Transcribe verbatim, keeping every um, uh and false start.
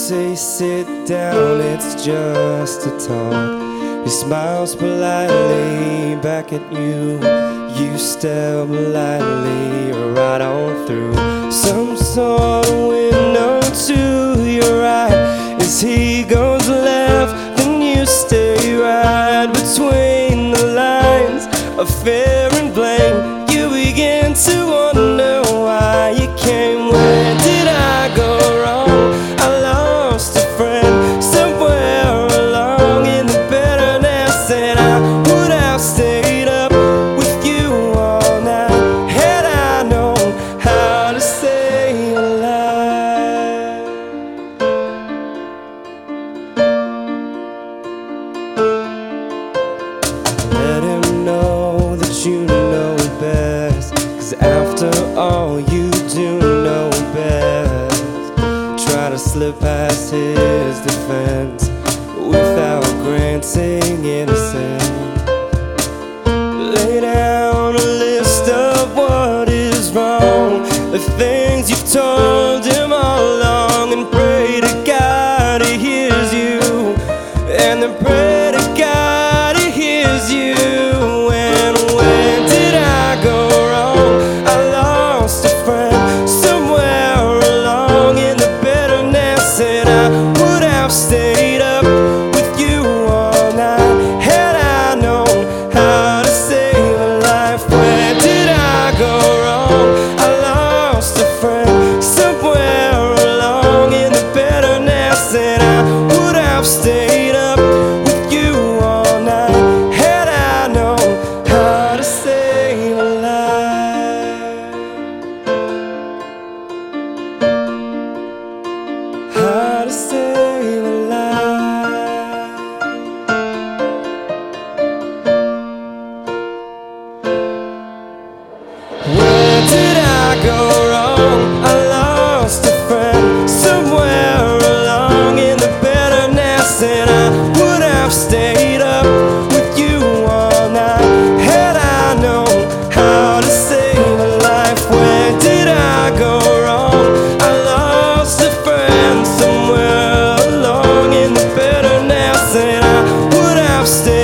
say sit down, it's just a talk. He smiles politely back at you. You stare lightly right on through some sort of window to your right. As he goes left, then you stay right between the lines of fair and blame. You begin to wonder why you came. Where did I go wrong? I lost a friend somewhere along in the bitterness, and I would have stayed up with you all night had I known how to stay alive. Let him know that you know best, 'cause after all you do know best. Try to slip past his defense without granting innocence. Lay down a list of what is wrong, the things you've told him all along, and pray to God he hears you, and then pray to God he hears you. And when did I go wrong? I lost a friend somewhere along in the bitterness, and I would have stayed up with you all night had I known how to save a life. Where did I go wrong? I lost a friend somewhere along in the bitterness, and I would have stayed up with you all night had I known how to save a life. How to save a life. Where did I go wrong? I lost a friend somewhere along in the bitterness, and I would have stayed up with you all night had I known how to save a life. Where did I go wrong? I lost a friend somewhere along in the bitterness, and I would have stayed